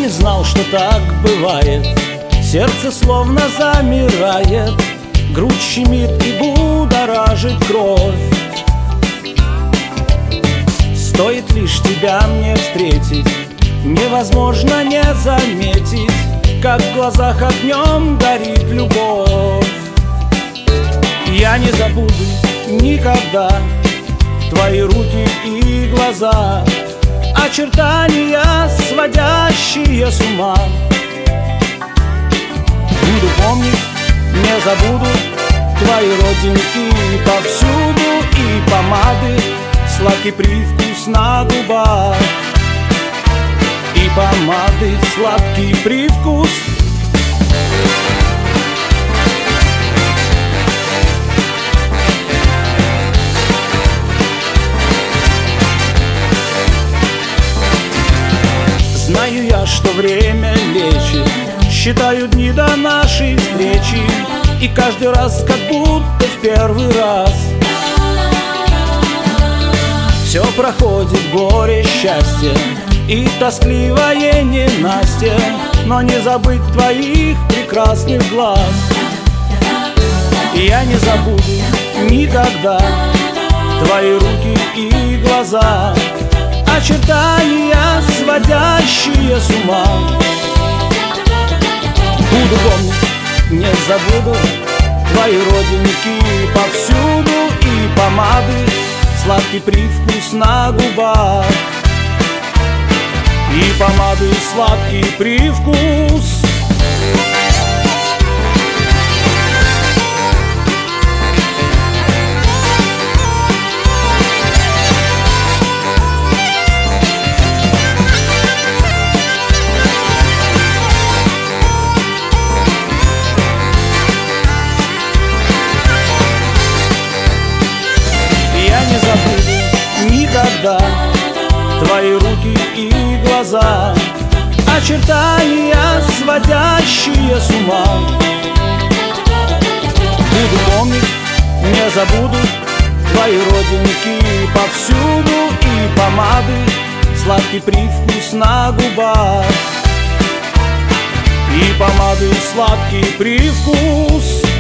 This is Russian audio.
не знал, что так бывает. Сердце словно замирает, грудь щемит и будоражит кровь. Стоит лишь тебя мне встретить, невозможно не заметить, как в глазах огнем горит любовь. Я не забуду никогда твои руки и глаза, очертания, сводящие с ума. Буду помнить, не забуду твои родинки повсюду, и помады, сладкий привкус на губах, и помады, сладкий привкус. Знаю я, что время лечит, считаю дни до нашей встречи, и каждый раз, как будто в первый раз, все проходит, горе, счастье и тоскливое ненастье, но не забыть твоих прекрасных глаз. Я не забуду никогда твои руки и глаза, очертания, сводящие с ума. Буду помнить, не забуду твои родинки повсюду, и помады, сладкий привкус на губах, и помады, сладкий привкус. Никогда твои руки и глаза, очертания, сводящие с ума. Буду помнить, не забуду твои родинки повсюду, и помады, сладкий привкус на губах, и помады, сладкий привкус.